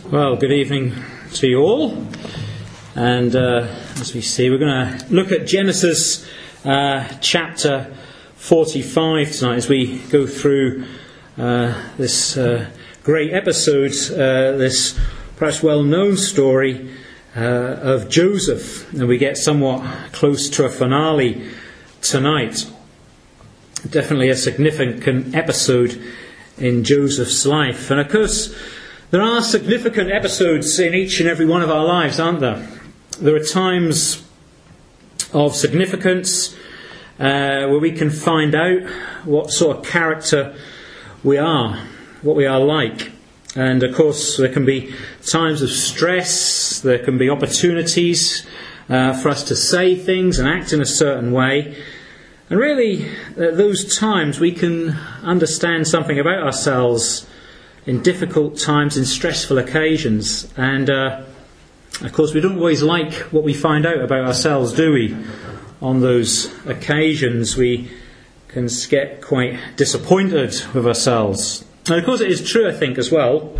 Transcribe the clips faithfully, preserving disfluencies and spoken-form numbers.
Well, good evening to you all. And uh, as we see, we're going to look at Genesis uh, chapter forty-five tonight as we go through uh, this uh, great episode, uh, this perhaps well-known story uh, of Joseph. And we get somewhat close to a finale tonight. Definitely a significant episode in Joseph's life. And of course, there are significant episodes in each and every one of our lives, aren't there? There are times of significance uh, where we can find out what sort of character we are, what we are like. And of course, there can be times of stress, there can be opportunities uh, for us to say things and act in a certain way. And really, at those times, we can understand something about ourselves in difficult times, in stressful occasions. And, uh, of course, we don't always like what we find out about ourselves, do we? On those occasions, we can get quite disappointed with ourselves. And, of course, it is true, I think, as well,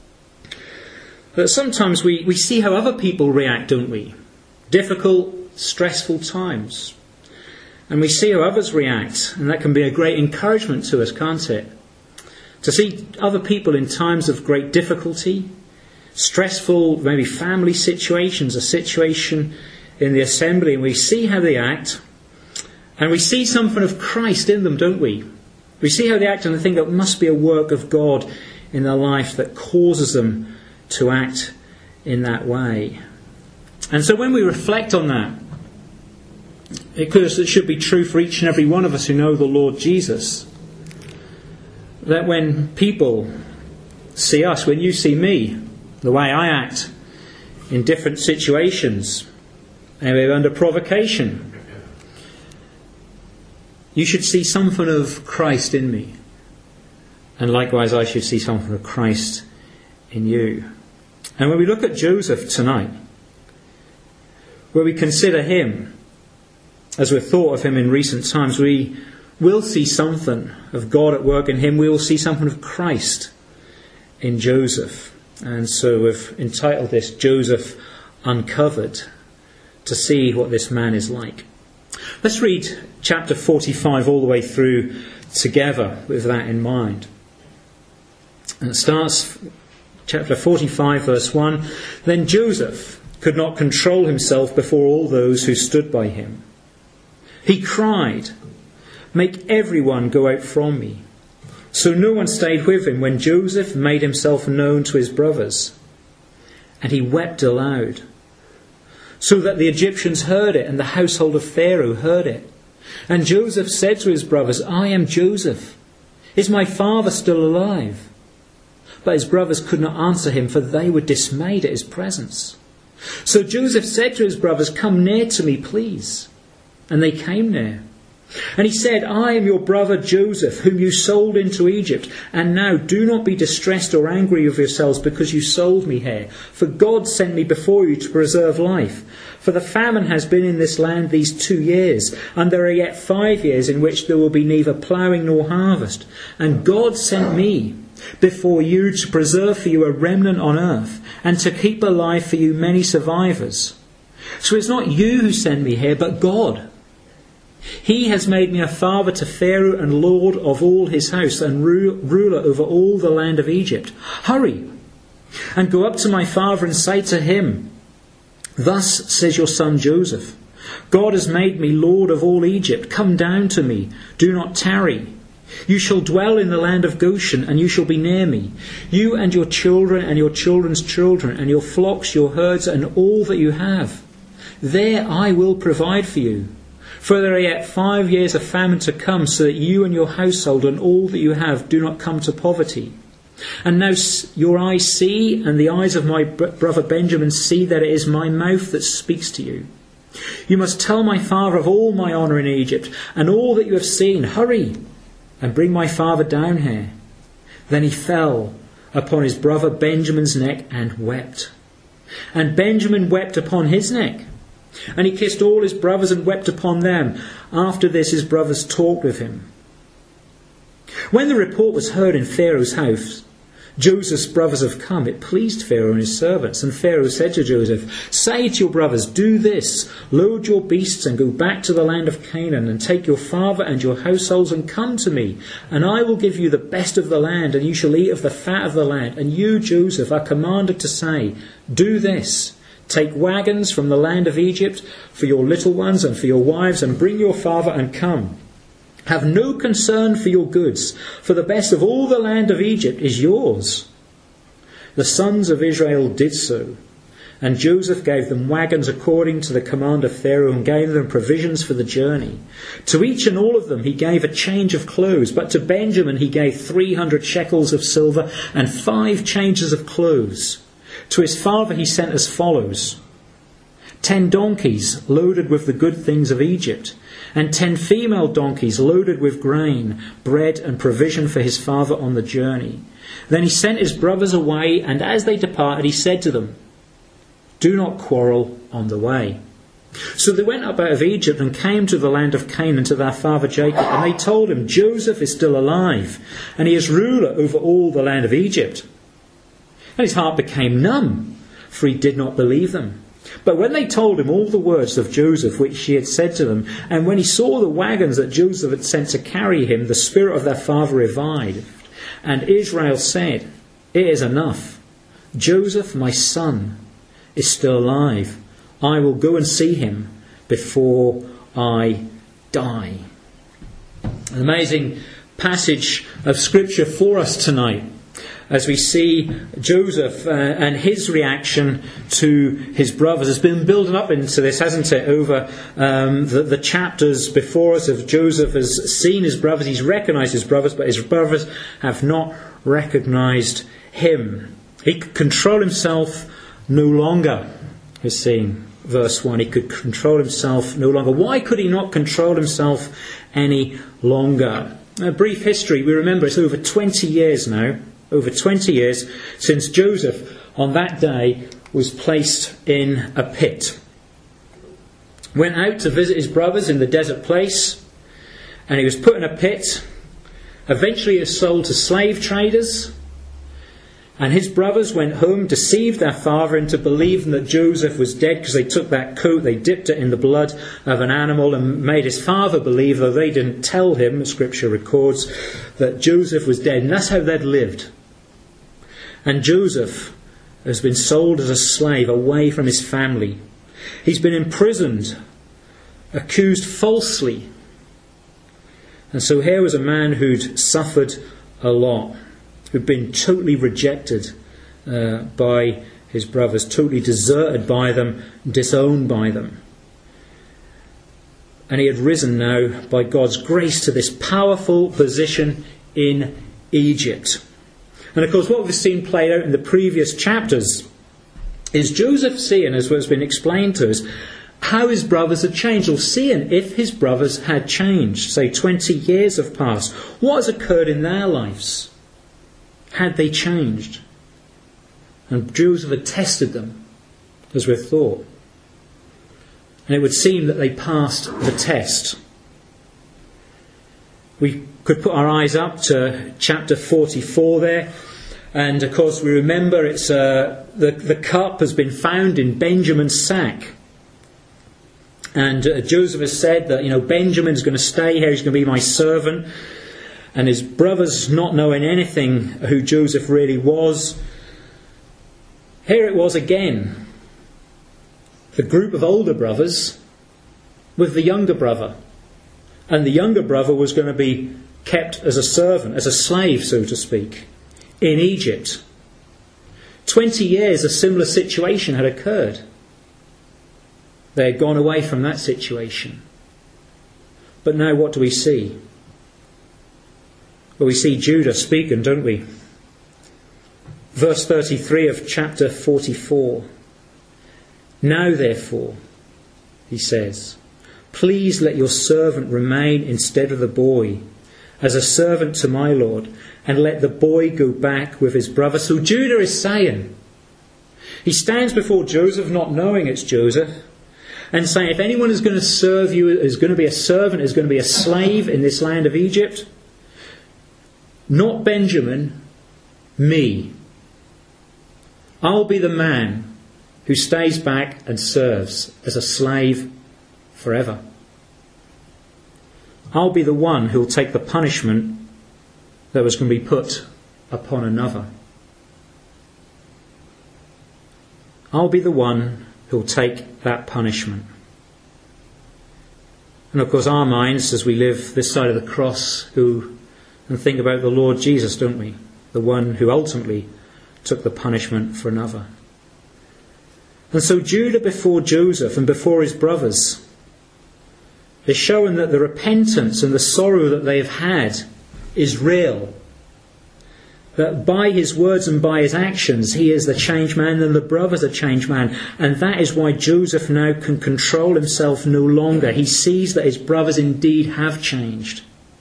that sometimes we, we see how other people react, don't we? Difficult, stressful times. And we see how others react, and that can be a great encouragement to us, can't it? To see other people in times of great difficulty, stressful, maybe family situations, a situation in the assembly, and we see how they act, and we see something of Christ in them, don't we? We see how they act, and I think it must be a work of God in their life that causes them to act in that way. And so when we reflect on that, because it should be true for each and every one of us who know the Lord Jesus, that when people see us, when you see me, the way I act in different situations, maybe under provocation, you should see something of Christ in me. And likewise, I should see something of Christ in you. And when we look at Joseph tonight, where we consider him, as we've thought of him in recent times, we will see something of God at work in him. We will see something of Christ in Joseph. And so we've entitled this Joseph Uncovered, to see what this man is like. Let's read chapter forty-five all the way through together with that in mind. And it starts, chapter forty-five, verse one. Then Joseph could not control himself before all those who stood by him. He cried, "Make everyone go out from me." So no one stayed with him when Joseph made himself known to his brothers. And he wept aloud, so that the Egyptians heard it, and the household of Pharaoh heard it. And Joseph said to his brothers, "I am Joseph. Is my father still alive?" But his brothers could not answer him, for they were dismayed at his presence. So Joseph said to his brothers, "Come near to me, please." And they came near. And he said, "I am your brother Joseph, whom you sold into Egypt. And now do not be distressed or angry with yourselves because you sold me here. For God sent me before you to preserve life. For the famine has been in this land these two years, and there are yet five years in which there will be neither ploughing nor harvest. And God sent me before you to preserve for you a remnant on earth, and to keep alive for you many survivors. So it's not you who sent me here, but God. He has made me a father to Pharaoh and lord of all his house and ru- ruler over all the land of Egypt. Hurry and go up to my father and say to him, 'Thus says your son Joseph, God has made me lord of all Egypt. Come down to me. Do not tarry. You shall dwell in the land of Goshen, and you shall be near me, you and your children and your children's children, and your flocks, your herds, and all that you have. There I will provide for you. For there are yet five years of famine to come, so that you and your household and all that you have do not come to poverty. And now your eyes see, and the eyes of my brother Benjamin see, that it is my mouth that speaks to you. You must tell my father of all my honour in Egypt, and all that you have seen. Hurry, and bring my father down here." Then he fell upon his brother Benjamin's neck and wept. And Benjamin wept upon his neck. And he kissed all his brothers and wept upon them. After this his brothers talked with him. When the report was heard in Pharaoh's house, Joseph's brothers have come. It pleased Pharaoh and his servants. And Pharaoh said to Joseph, say to your brothers, do this, load your beasts and go back to the land of Canaan, and take your father and your households and come to me. And I will give you the best of the land, and you shall eat of the fat of the land. And you, Joseph, are commanded to say, do this, take wagons from the land of Egypt for your little ones and for your wives, and bring your father and come. Have no concern for your goods, for the best of all the land of Egypt is yours. The sons of Israel did so, and Joseph gave them wagons according to the command of Pharaoh, and gave them provisions for the journey. To each and all of them he gave a change of clothes, but to Benjamin he gave three hundred shekels of silver and five changes of clothes. To his father he sent as follows: ten donkeys loaded with the good things of Egypt, and ten female donkeys loaded with grain, bread and provision for his father on the journey. Then he sent his brothers away, and as they departed he said to them, do not quarrel on the way. So they went up out of Egypt and came to the land of Canaan to their father Jacob, and they told him, Joseph is still alive, and he is ruler over all the land of Egypt. And his heart became numb, for he did not believe them. But when they told him all the words of Joseph which he had said to them, and when he saw the wagons that Joseph had sent to carry him, the spirit of their father revived. And Israel said, it is enough. Joseph, my son, is still alive. I will go and see him before I die. An amazing passage of scripture for us tonight, as we see Joseph uh, and his reaction to his brothers. Has been building up into this, hasn't it, over um, the, the chapters before us. Of Joseph has seen his brothers, he's recognised his brothers, but his brothers have not recognised him. He could control himself no longer, is seen. Verse one, he could control himself no longer. Why could he not control himself any longer? A brief history, we remember it's over twenty years now. Over twenty years since Joseph on that day was placed in a pit. Went out to visit his brothers in the desert place, and he was put in a pit. Eventually he was sold to slave traders, and his brothers went home, deceived their father into believing that Joseph was dead, because they took that coat, they dipped it in the blood of an animal and made his father believe, though they didn't tell him, Scripture records, that Joseph was dead. And that's how they'd lived. And Joseph has been sold as a slave away from his family. He's been imprisoned, accused falsely. And so here was a man who'd suffered a lot, who'd been totally rejected uh, by his brothers, totally deserted by them, disowned by them. And he had risen now by God's grace to this powerful position in Egypt. And of course what we've seen played out in the previous chapters is Joseph seeing, as has been explained to us, how his brothers had changed, or seeing if his brothers had changed. Say twenty years have passed. What has occurred in their lives? Had they changed? And Joseph had tested them, as we've thought. And it would seem that they passed the test. We could put our eyes up to chapter forty-four there. And of course we remember it's uh, the, the cup has been found in Benjamin's sack. And uh, Joseph has said that, you know, Benjamin's going to stay here, he's going to be my servant. And his brothers, not knowing anything who Joseph really was, here it was again, the group of older brothers with the younger brother. And the younger brother was going to be kept as a servant, as a slave, so to speak, in Egypt. Twenty years a similar situation had occurred. They had gone away from that situation. But now what do we see? Well, we see Judah speaking, don't we? Verse thirty-three of chapter forty-four. Now therefore, he says, please let your servant remain instead of the boy, as a servant to my Lord, and let the boy go back with his brother. So Judah is saying, he stands before Joseph, not knowing it's Joseph, and saying, if anyone is going to serve you, is going to be a servant, is going to be a slave in this land of Egypt, not Benjamin, me. I'll be the man who stays back and serves as a slave forever. I'll be the one who'll take the punishment that was going to be put upon another. I'll be the one who'll take that punishment. And of course our minds, as we live this side of the cross, who and think about the Lord Jesus, don't we? The one who ultimately took the punishment for another. And so Judah before Joseph and before his brothers is showing that the repentance and the sorrow that they have had is real. That by his words and by his actions he is the changed man, and the brothers are changed man. And that is why Joseph now can control himself no longer. He sees that his brothers indeed have changed.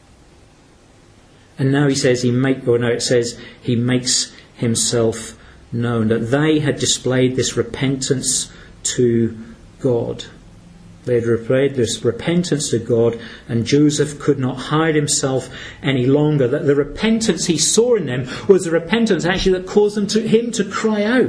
And now he says he make or no it says he makes himself known, that they had displayed this repentance to God. They had displayed this repentance to God, and Joseph could not hide himself any longer. That the repentance he saw in them was the repentance actually that caused them to, him to cry out.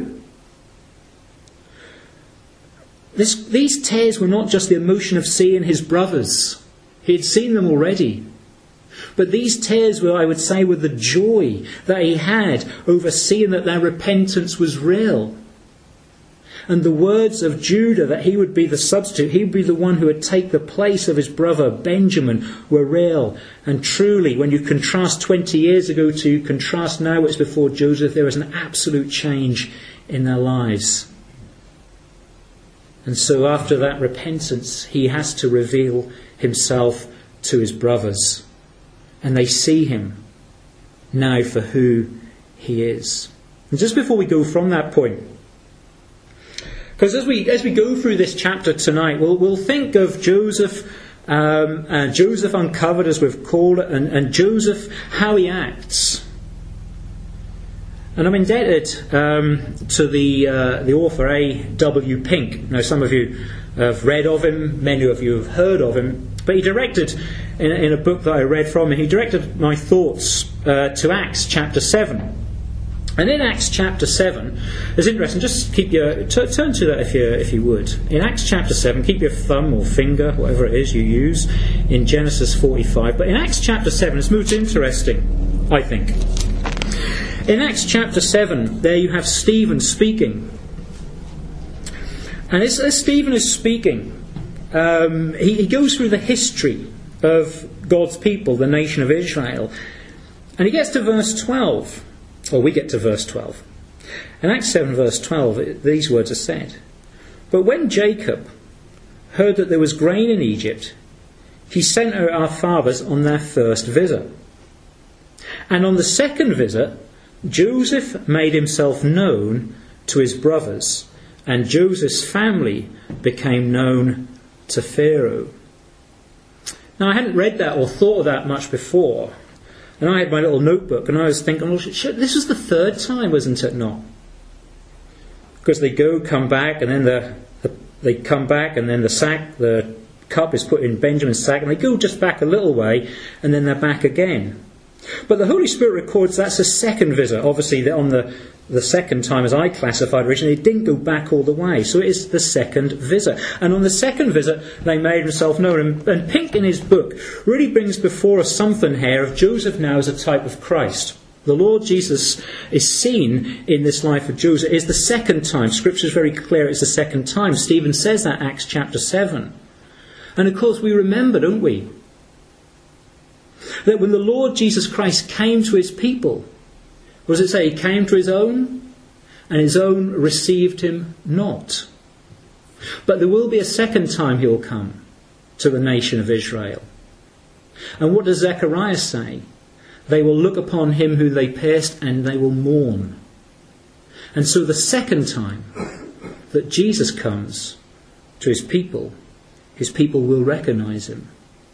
This, these tears were not just the emotion of seeing his brothers. He had seen them already. But these tears were, I would say, were the joy that he had over seeing that their repentance was real. And the words of Judah that he would be the substitute, he would be the one who would take the place of his brother Benjamin, were real. And truly, when you contrast twenty years ago to contrast now what's before Joseph, there was an absolute change in their lives. And so after that repentance, he has to reveal himself to his brothers. And they see him now for who he is. And just before we go from that point, because as we as we go through this chapter tonight, we'll we'll think of Joseph, um, uh, Joseph uncovered, as we've called it, and, and Joseph, how he acts. And I'm indebted um, to the uh, the author A W Pink. Now, some of you have read of him, many of you have heard of him, but he directed in, in a book that I read from him. He directed my thoughts uh, to Acts chapter seven. And in Acts chapter seven, it's interesting, just keep your, t- turn to that if you, if you would. In Acts chapter seven, keep your thumb or finger, whatever it is you use, in Genesis forty-five. But in Acts chapter seven, it's most interesting, I think. In Acts chapter seven, there you have Stephen speaking. And as, as Stephen is speaking, um, he, he goes through the history of God's people, the nation of Israel. And he gets to verse twelve. Or we get to verse twelve. In Acts seven verse twelve, these words are said. But when Jacob heard that there was grain in Egypt, he sent out our fathers on their first visit. And on the second visit, Joseph made himself known to his brothers, and Joseph's family became known to Pharaoh. Now, I hadn't read that or thought of that much before. And I had my little notebook, and I was thinking, well, this was the third time, wasn't it not? Because they go, come back, and then the, the they come back, and then the sack, the cup is put in Benjamin's sack, and they go just back a little way, and then they're back again. But the Holy Spirit records that's a second visit. Obviously, on the, the second time, as I classified originally, they didn't go back all the way. So it is the second visit. And on the second visit, they made themselves known. And, and Pink, in his book, really brings before us something here of Joseph now as a type of Christ. The Lord Jesus is seen in this life of Joseph. It's the second time. Scripture is very clear it's the second time. Stephen says that, Acts chapter seven. And of course, we remember, don't we, that when the Lord Jesus Christ came to his people, what does it say? He came to his own, and his own received him not. But there will be a second time he will come to the nation of Israel. And what does Zechariah say? They will look upon him who they pierced, and they will mourn. And so the second time that Jesus comes to his people, his people will recognise him.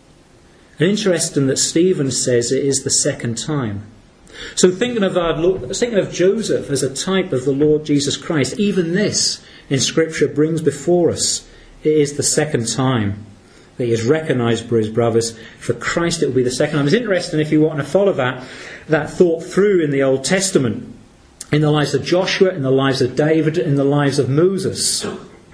And interesting that Stephen says it is the second time. So thinking of our, thinking of Joseph as a type of the Lord Jesus Christ, even this in Scripture brings before us, it is the second time that he is recognised by his brothers. For Christ it will be the second time. It's interesting if you want to follow that, that thought through in the Old Testament. in the lives of Joshua, in the lives of David, in the lives of Moses.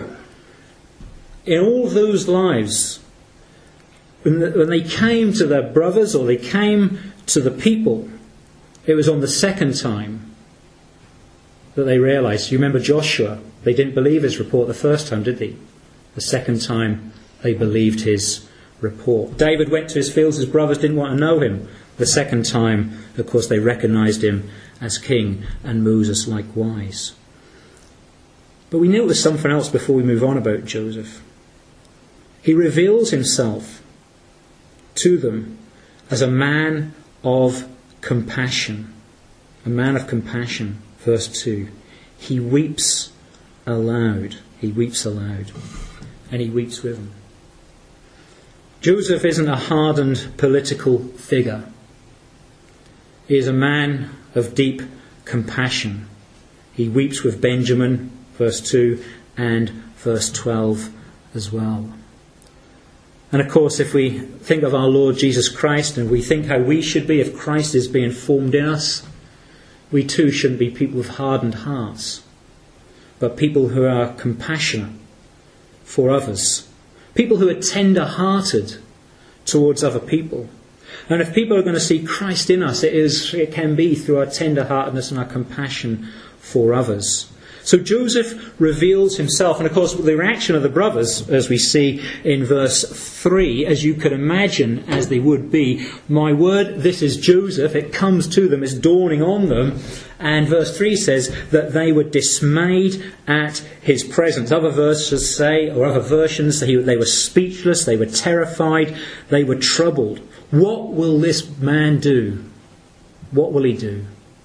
In all those lives, when they came to their brothers or they came to the people, it was on the second time that they realised. You remember Joshua? They didn't believe his report the first time, did they? The second time they believed his report. David went to his fields, his brothers didn't want to know him. The second time, of course, they recognised him as king, and Moses likewise. But we knew it was something else before we move on about Joseph. He reveals himself to them as a man of compassion. A man of compassion. Verse two. He weeps aloud. He weeps aloud. And he weeps with them. Joseph isn't a hardened political figure. He is a man of deep compassion. He weeps with Benjamin, verse two, and verse twelve as well. And of course, if we think of our Lord Jesus Christ and we think how we should be if Christ is being formed in us, we too shouldn't be people with hardened hearts, but people who are compassionate for others. People who are tender-hearted towards other people. And if people are going to see Christ in us, it is it can be through our tender-heartedness and our compassion for others. So Joseph reveals himself, and of course the reaction of the brothers, as we see in verse three, as you could imagine as they would be, my word, this is Joseph, it comes to them, it's dawning on them, and verse three says that they were dismayed at his presence. Other verses say, or other versions, they were speechless, they were terrified, they were troubled. What will this man do? What will he do?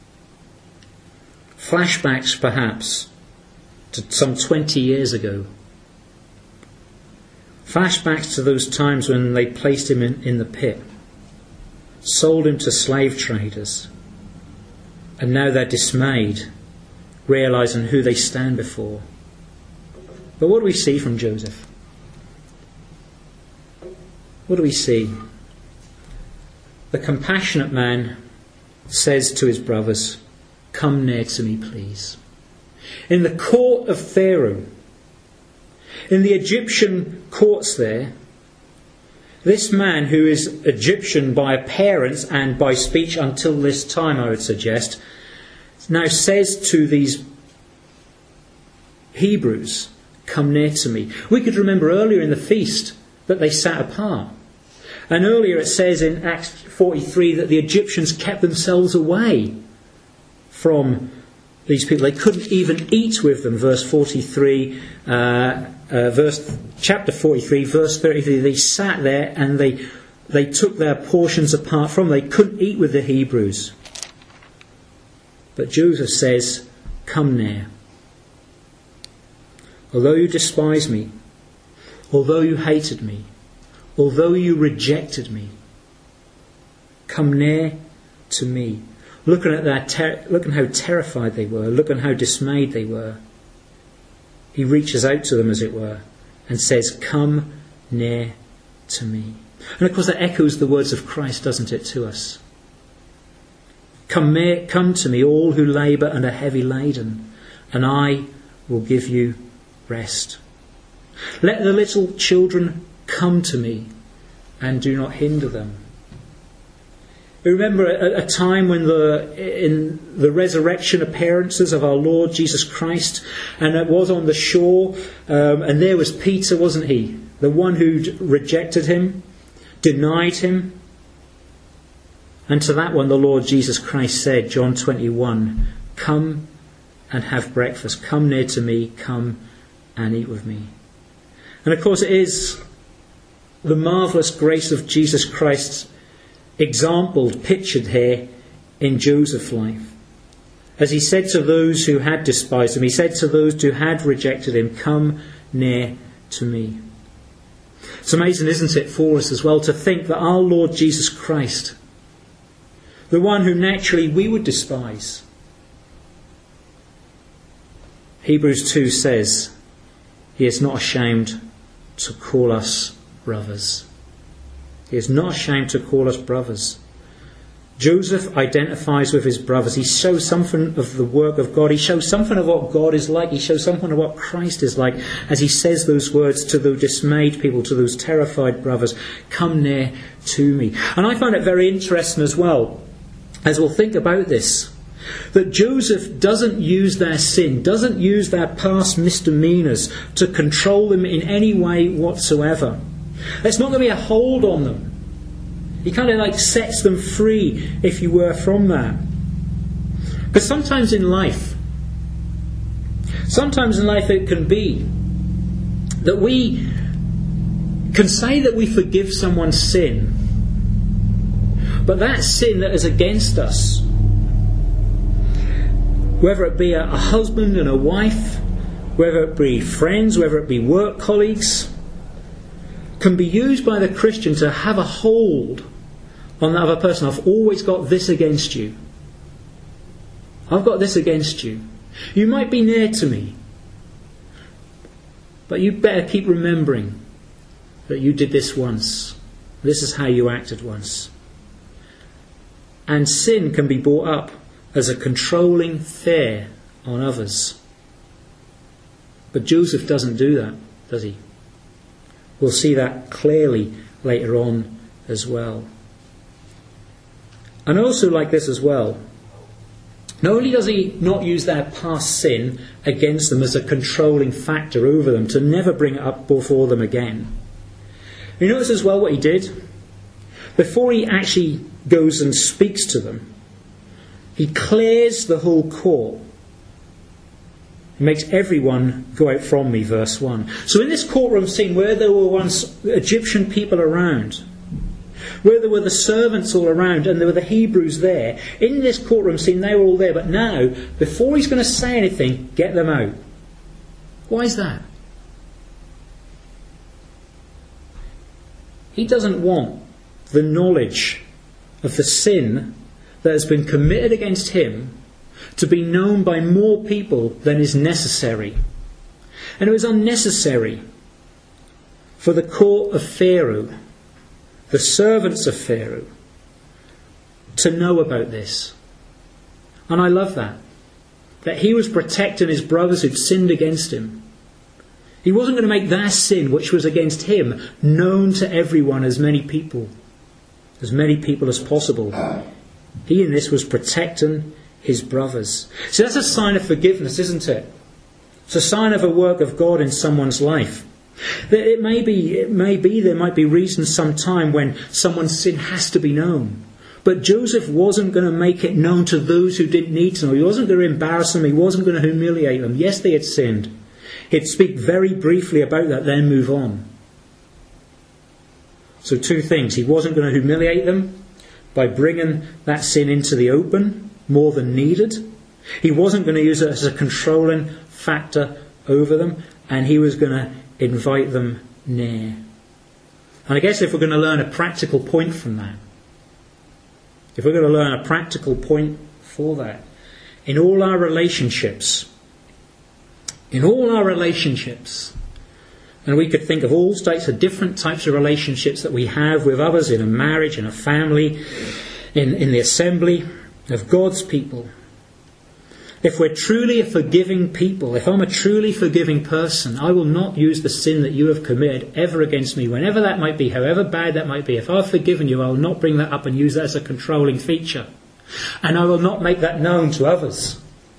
Flashbacks perhaps to some twenty years ago. Flashbacks to those times when they placed him in, in the pit, sold him to slave traders, and now they're dismayed, realising who they stand before. But what do we see from Joseph? What do we see? The compassionate man says to his brothers, come near to me, please. In the court of Pharaoh, in the Egyptian courts there, this man, who is Egyptian by appearance and by speech until this time, I would suggest, now says to these Hebrews, come near to me. We could remember earlier in the feast that they sat apart. And earlier it says in Acts forty-three that the Egyptians kept themselves away from these people. They couldn't even eat with them. Verse forty-three, uh, uh, verse chapter forty-three, verse thirty-three. They sat there and they they took their portions apart from them. They couldn't eat with the Hebrews. But Joseph says, "Come near. Although you despise me, although you hated me, although you rejected me, come near to me." Looking at that, ter- looking how terrified they were, looking how dismayed they were, he reaches out to them, as it were, and says, "Come near to me." And of course, that echoes the words of Christ, doesn't it, to us? Come, near, come to me, all who labour and are heavy laden, and I will give you rest. Let the little children come to me, and do not hinder them. We remember a, a time when the in the resurrection appearances of our Lord Jesus Christ, and it was on the shore, um, and there was Peter, wasn't he? The one who'd rejected him, denied him. And to that one the Lord Jesus Christ said, John twenty-one, "Come and have breakfast. Come near to me. Come and eat with me." And of course it is the marvellous grace of Jesus Christ exampled, pictured here in Joseph's life. As he said to those who had despised him, he said to those who had rejected him, "Come near to me." It's amazing, isn't it, for us as well to think that our Lord Jesus Christ, the one who naturally we would despise, Hebrews two says, he is not ashamed to call us brothers. He is not ashamed to call us brothers. Joseph identifies with his brothers. He shows something of the work of God. He shows something of what God is like. He shows something of what Christ is like as he says those words to the dismayed people, to those terrified brothers, "Come near to me." And I find it very interesting as well, as we'll think about this, that Joseph doesn't use their sin, doesn't use their past misdemeanours to control them in any way whatsoever. There's not going to be a hold on them. He kind of like sets them free, if you were, from that. Because sometimes in life, sometimes in life it can be that we can say that we forgive someone's sin, but that sin that is against us, whether it be a, a husband and a wife, whether it be friends, whether it be work colleagues, can be used by the Christian to have a hold on the other person. I've always got this against you. I've got this against you. You might be near to me, but you better keep remembering that you did this once. This is how you acted once. And sin can be brought up as a controlling fear on others. But Joseph doesn't do that, does he? We'll see that clearly later on as well. And also like this as well, not only does he not use their past sin against them as a controlling factor over them, to never bring it up before them again. You notice as well what he did? Before he actually goes and speaks to them, he clears the whole court. He makes everyone go out from me, verse one. So in this courtroom scene where there were once Egyptian people around, where there were the servants all around and there were the Hebrews there, in this courtroom scene they were all there, but now, before he's going to say anything, get them out. Why is that? He doesn't want the knowledge of the sin that has been committed against him to be known by more people than is necessary. And it was unnecessary for the court of Pharaoh, the servants of Pharaoh, to know about this. And I love that. That he was protecting his brothers who'd sinned against him. He wasn't going to make their sin, which was against him, known to everyone, as many people, as many people as possible. He in this was protecting his brothers. So that's a sign of forgiveness, isn't it? It's a sign of a work of God in someone's life. It may be, it may be there might be reasons sometime when someone's sin has to be known. But Joseph wasn't going to make it known to those who didn't need to know. He wasn't going to embarrass them. He wasn't going to humiliate them. Yes, they had sinned. He'd speak very briefly about that, then move on. So two things. He wasn't going to humiliate them by bringing that sin into the open more than needed. He wasn't going to use it as a controlling factor over them. And he was going to invite them near. And I guess if we're going to learn a practical point from that, if we're going to learn a practical point for that, in all our relationships, in all our relationships, and we could think of all types of different types of relationships that we have with others in a marriage, in a family, in, in the assembly of God's people. If we're truly a forgiving people, if I'm a truly forgiving person, I will not use the sin that you have committed ever against me, whenever that might be, however bad that might be. If I've forgiven you, I will not bring that up and use that as a controlling feature. And I will not make that known to others.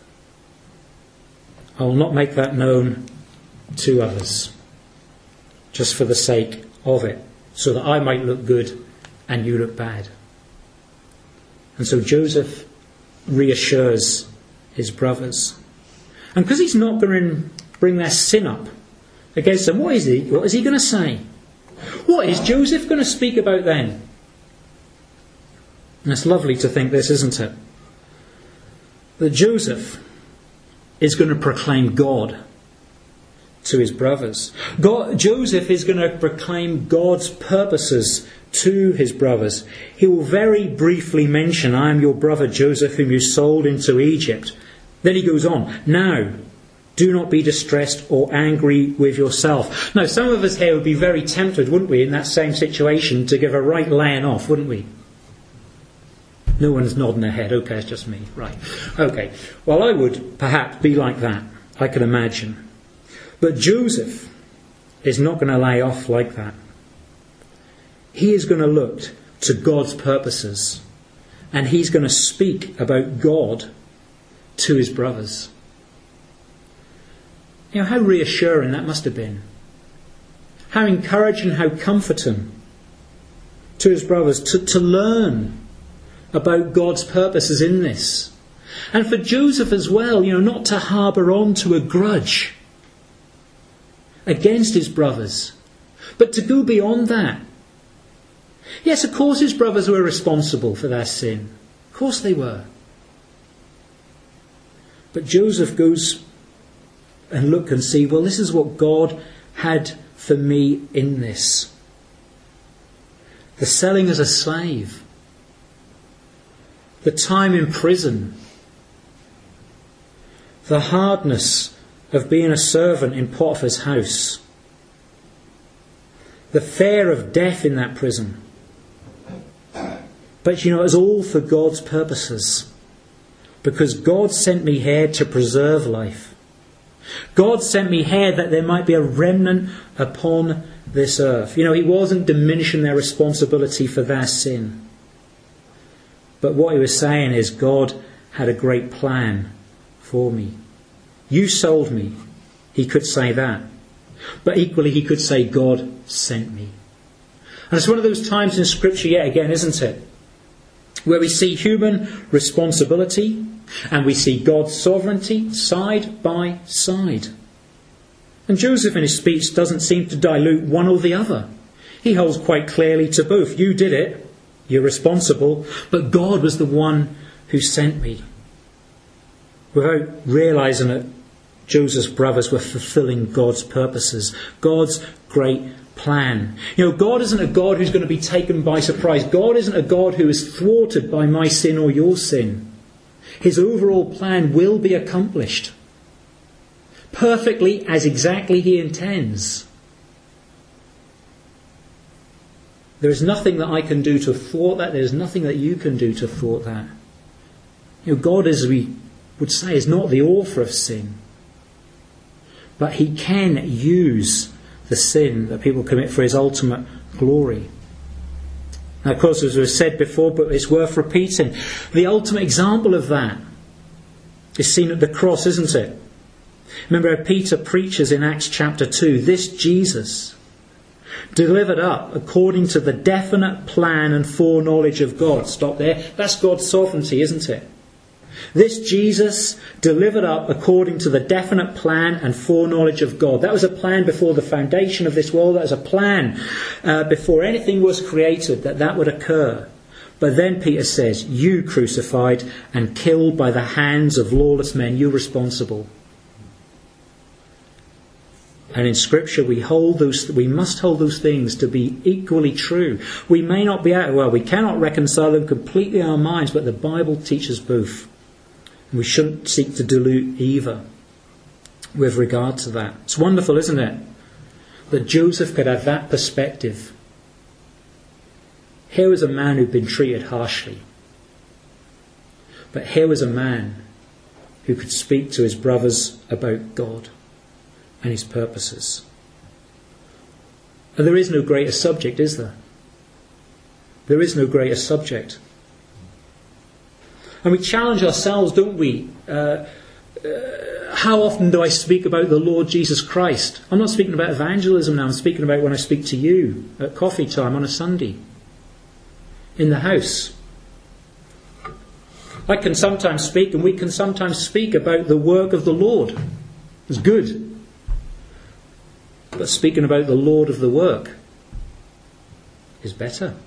I will not make that known to others, just for the sake of it, so that I might look good and you look bad. And so Joseph reassures his brothers. And because he's not going to bring their sin up against them, what is he? What is he going to say? What is Joseph going to speak about then? And it's lovely to think this, isn't it? That Joseph is going to proclaim God to his brothers. God, Joseph is going to proclaim God's purposes to his brothers. He will very briefly mention, I am your brother Joseph, whom you sold into Egypt. Then he goes on, now, do not be distressed or angry with yourself. Now, some of us here would be very tempted, wouldn't we, in that same situation, to give a right laying off, wouldn't we? No one's nodding their head. Okay, it's just me. Right. Okay. Well, I would perhaps be like that. I can imagine. But Joseph is not going to lay off like that. He is going to look to God's purposes. And he's going to speak about God to his brothers. You know, how reassuring that must have been. How encouraging, how comforting to his brothers to, to learn about God's purposes in this. And for Joseph as well, you know, not to harbour on to a grudge against his brothers, but to go beyond that. Yes, of course his brothers were responsible for their sin. Of course they were. But Joseph goes and look and see, well, this is what God had for me in this. The selling as a slave. The time in prison. The hardness of being a servant in Potiphar's house. The fear of death in that prison. But you know, it was all for God's purposes. Because God sent me here to preserve life. God sent me here that there might be a remnant upon this earth. You know, he wasn't diminishing their responsibility for their sin. But what he was saying is God had a great plan for me. You sold me. He could say that. But equally he could say God sent me. And it's one of those times in Scripture yet again, isn't it? Where we see human responsibility and we see God's sovereignty side by side. And Joseph in his speech doesn't seem to dilute one or the other. He holds quite clearly to both. You did it, you're responsible, but God was the one who sent me. Without realising that Joseph's brothers were fulfilling God's purposes, God's great plan. You know, God isn't a God who's going to be taken by surprise. God isn't a God who is thwarted by my sin or your sin. His overall plan will be accomplished perfectly as exactly he intends. There is nothing that I can do to thwart that. There is nothing that you can do to thwart that. You know, God, as we would say, is not the author of sin. But he can use the sin that people commit for his ultimate glory. Now, of course, as was said before, but it's worth repeating, the ultimate example of that is seen at the cross, isn't it? Remember how Peter preaches in Acts chapter two, this Jesus, delivered up according to the definite plan and foreknowledge of God. Stop there. That's God's sovereignty, isn't it? This Jesus delivered up according to the definite plan and foreknowledge of God. That was a plan before the foundation of this world. That was a plan uh, before anything was created that that would occur. But then Peter says, you crucified and killed by the hands of lawless men, you're responsible. And in Scripture we hold those, we must hold those things to be equally true. We may not be able, well, we cannot reconcile them completely in our minds, but the Bible teaches both. We shouldn't seek to dilute either with regard to that. It's wonderful, isn't it? That Joseph could have that perspective. Here was a man who'd been treated harshly. But here was a man who could speak to his brothers about God and his purposes. And there is no greater subject, is there? There is no greater subject. And we challenge ourselves, don't we? Uh, uh, how often do I speak about the Lord Jesus Christ? I'm not speaking about evangelism now. I'm speaking about when I speak to you at coffee time on a Sunday. In the house. I can sometimes speak, and we can sometimes speak about the work of the Lord. It's good. But speaking about the Lord of the work is better.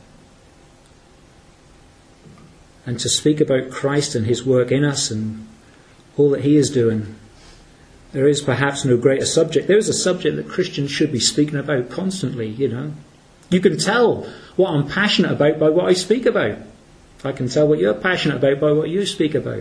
And to speak about Christ and his work in us and all that he is doing, there is perhaps no greater subject. There is a subject that Christians should be speaking about constantly, you know. You can tell what I'm passionate about by what I speak about. I can tell what you're passionate about by what you speak about.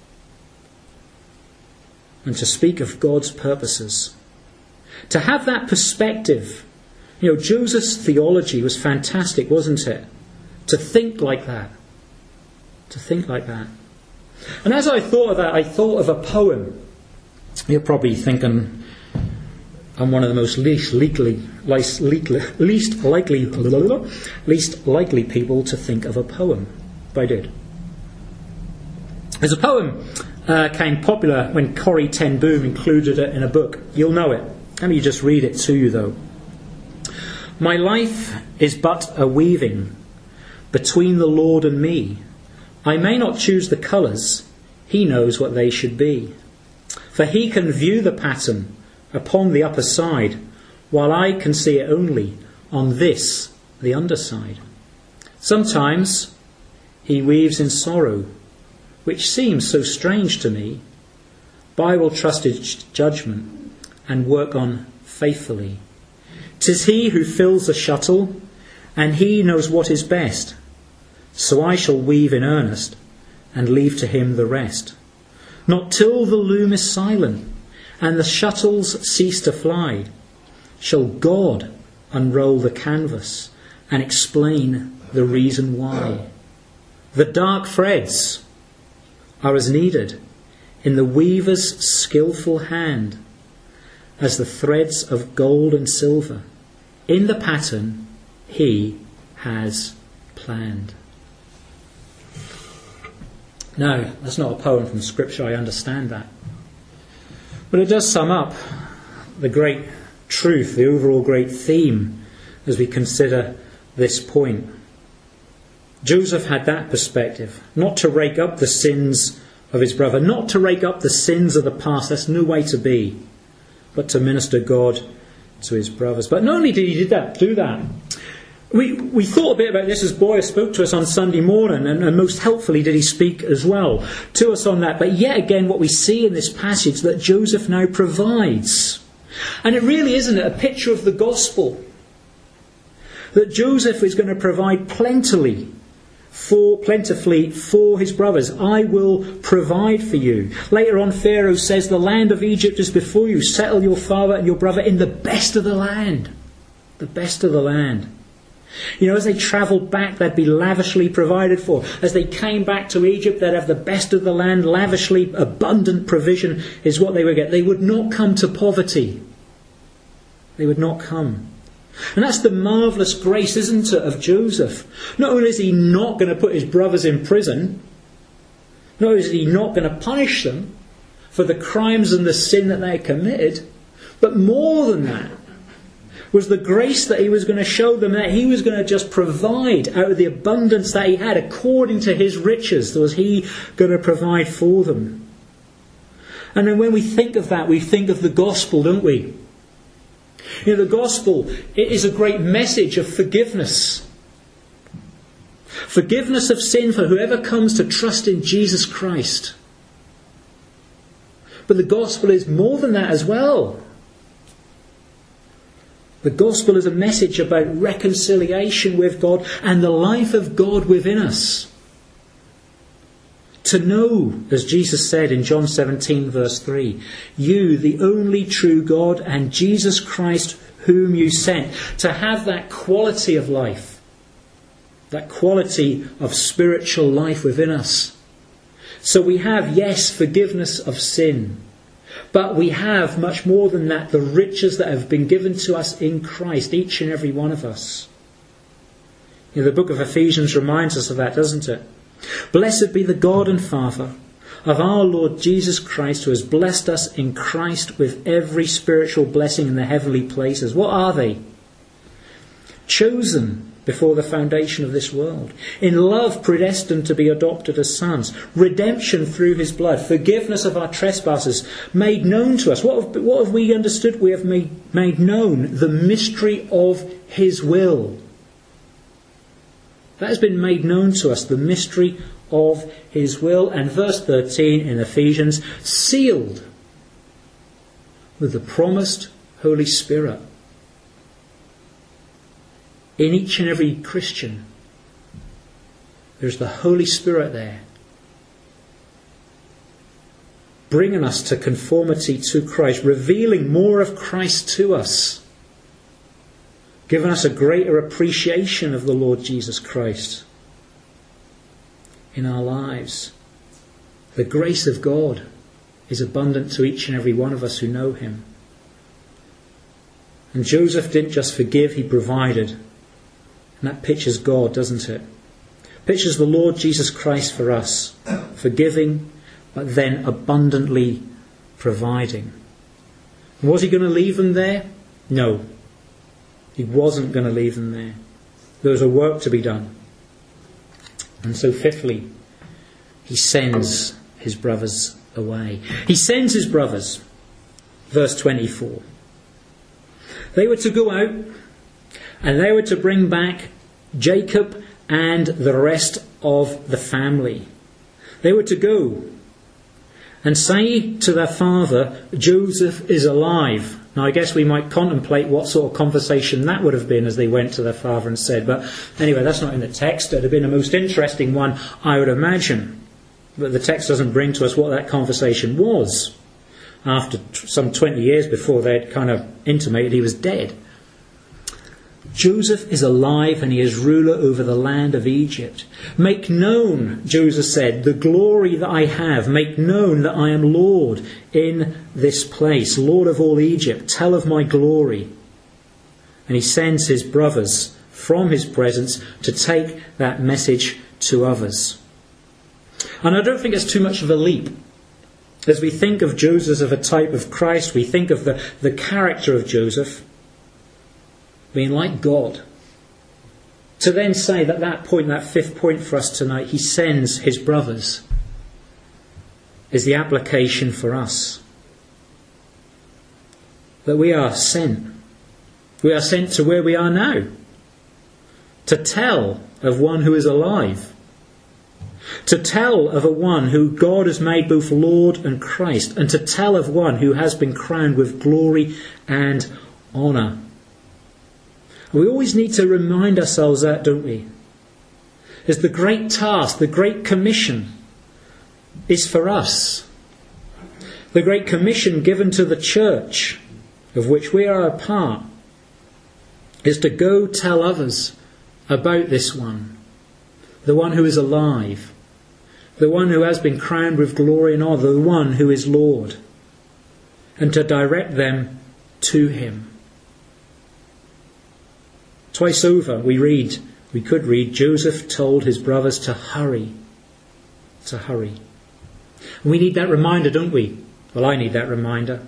And to speak of God's purposes. To have that perspective. You know, Joseph's theology was fantastic, wasn't it? To think like that. to think like that. And as I thought of that, I thought of a poem. You're probably thinking, I'm one of the most least legally, least, least likely, least likely people to think of a poem. But I did. There's a poem uh, came popular when Corrie ten Boom included it in a book. You'll know it. Let me just read it to you, though. My life is but a weaving between the Lord and me. I may not choose the colours, he knows what they should be. For he can view the pattern upon the upper side, while I can see it only on this, the underside. Sometimes he weaves in sorrow, which seems so strange to me, but I will trust his judgment and work on faithfully. 'Tis he who fills the shuttle, and he knows what is best. So I shall weave in earnest, and leave to him the rest. Not till the loom is silent, and the shuttles cease to fly, shall God unroll the canvas, and explain the reason why. The dark threads are as needed in the weaver's skillful hand as the threads of gold and silver in the pattern he has planned. No, that's not a poem from Scripture, I understand that. But it does sum up the great truth, the overall great theme as we consider this point. Joseph had that perspective, not to rake up the sins of his brother, not to rake up the sins of the past, that's no way to be, but to minister God to his brothers. But not only did he did that, do that, we we thought a bit about this as Boyer spoke to us on Sunday morning, and, and most helpfully did he speak as well to us on that. But yet again, what we see in this passage that Joseph now provides, and it really isn't it a picture of the gospel, that Joseph is going to provide plentifully for plentifully for his brothers. I will provide for you. Later on, Pharaoh says, the land of Egypt is before you. Settle your father and your brother in the best of the land. The best of the land. You know, as they travelled back, they'd be lavishly provided for. As they came back to Egypt, they'd have the best of the land. Lavishly, abundant provision is what they would get. They would not come to poverty. They would not come. And that's the marvellous grace, isn't it, of Joseph. Not only is he not going to put his brothers in prison, not only is he not going to punish them for the crimes and the sin that they had committed, but more than that was the grace that he was going to show them, that he was going to just provide out of the abundance that he had according to his riches. Was he going to provide for them? And then when we think of that, we think of the gospel, don't we? You know, the gospel, it is a great message of forgiveness. Forgiveness of sin for whoever comes to trust in Jesus Christ. But the gospel is more than that as well. The gospel is a message about reconciliation with God and the life of God within us. To know, as Jesus said in John seventeen verse three, you, the only true God, and Jesus Christ whom you sent. To have that quality of life, that quality of spiritual life within us. So we have, yes, forgiveness of sin. But we have, much more than that, the riches that have been given to us in Christ, each and every one of us. You know, the book of Ephesians reminds us of that, doesn't it? Blessed be the God and Father of our Lord Jesus Christ, who has blessed us in Christ with every spiritual blessing in the heavenly places. What are they? Chosen before the foundation of this world. In love predestined to be adopted as sons. Redemption through his blood. Forgiveness of our trespasses made known to us. What have, what have we understood? We have made, made known the mystery of his will. That has been made known to us, the mystery of his will. And verse thirteen in Ephesians, sealed with the promised Holy Spirit. In each and every Christian, there's the Holy Spirit there, bringing us to conformity to Christ, revealing more of Christ to us, giving us a greater appreciation of the Lord Jesus Christ. in our lives. The grace of God is abundant to each and every one of us who know him. And Joseph didn't just forgive, he provided. And that pictures God, doesn't it? Pictures the Lord Jesus Christ for us, forgiving, but then abundantly providing. Was he going to leave them there? No. He wasn't going to leave them there. There was a work to be done. And so fifthly, he sends his brothers away. He sends his brothers. Verse twenty-four. They were to go out and they were to bring back Jacob and the rest of the family. They were to go and say to their father, Joseph is alive. Now I guess we might contemplate what sort of conversation that would have been as they went to their father and said. But anyway, that's not in the text. It would have been a most interesting one, I would imagine. But the text doesn't bring to us what that conversation was. After t- some twenty years before they had kind of intimated he was dead. Joseph is alive and he is ruler over the land of Egypt. Make known, Joseph said, the glory that I have. Make known that I am Lord in this place, Lord of all Egypt. Tell of my glory. And he sends his brothers from his presence to take that message to others. And I don't think it's too much of a leap. As we think of Joseph as a type of Christ, we think of the, the character of Joseph being like God. To then say that that point, that fifth point for us tonight, he sends his brothers, is the application for us. That we are sent. We are sent to where we are now. To tell of one who is alive. To tell of a one who God has made both Lord and Christ. And to tell of one who has been crowned with glory and honour. We always need to remind ourselves that, don't we? Is the great task, the great commission is for us. The great commission given to the church, of which we are a part, is to go tell others about this one. The one who is alive. The one who has been crowned with glory and honour. The one who is Lord. And to direct them to him. Twice over we read, we could read, Joseph told his brothers to hurry. To hurry. And we need that reminder, don't we? Well, I need that reminder.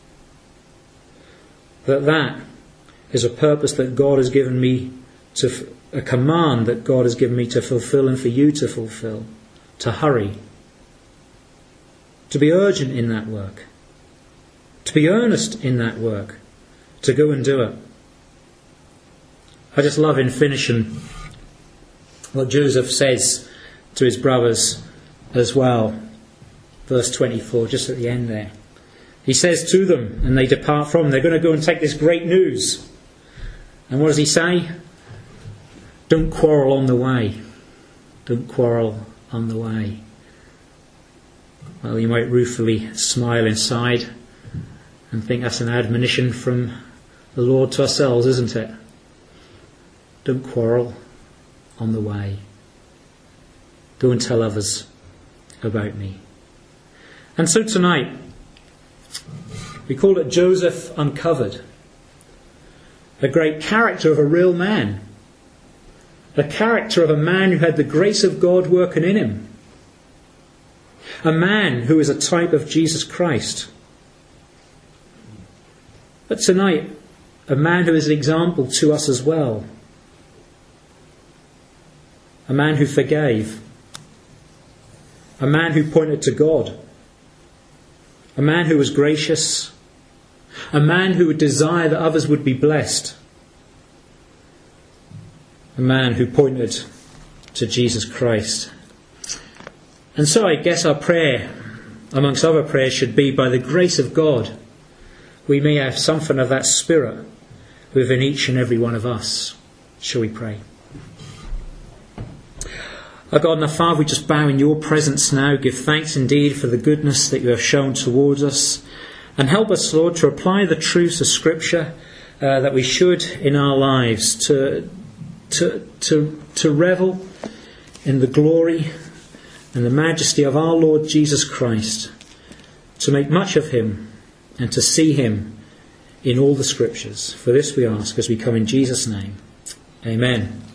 That that is a purpose that God has given me to, a command that God has given me to fulfill and for you to fulfill. To hurry. To be urgent in that work. To be earnest in that work. To go and do it. I just love in finishing what Joseph says to his brothers as well. Verse twenty-four, just at the end there. He says to them, and they depart from him, they're going to go and take this great news. And what does he say? Don't quarrel on the way. Don't quarrel on the way. Well, you might ruefully smile inside and think that's an admonition from the Lord to ourselves, isn't it? Don't quarrel on the way. Go and tell others about me. And so tonight, we call it Joseph Uncovered. The great character of a real man. The character of a man who had the grace of God working in him. A man who is a type of Jesus Christ. But tonight, a man who is an example to us as well. A man who forgave. A man who pointed to God. A man who was gracious. A man who would desire that others would be blessed. A man who pointed to Jesus Christ. And so I guess our prayer, amongst other prayers, should be, by the grace of God, we may have something of that spirit within each and every one of us. Shall we pray? Our God and our Father, we just bow in your presence now. Give thanks indeed for the goodness that you have shown towards us. And help us, Lord, to apply the truths of Scripture uh, that we should in our lives. To, to, to, to revel in the glory and the majesty of our Lord Jesus Christ, to make much of him and to see him in all the Scriptures. For this we ask as we come in Jesus' name. Amen.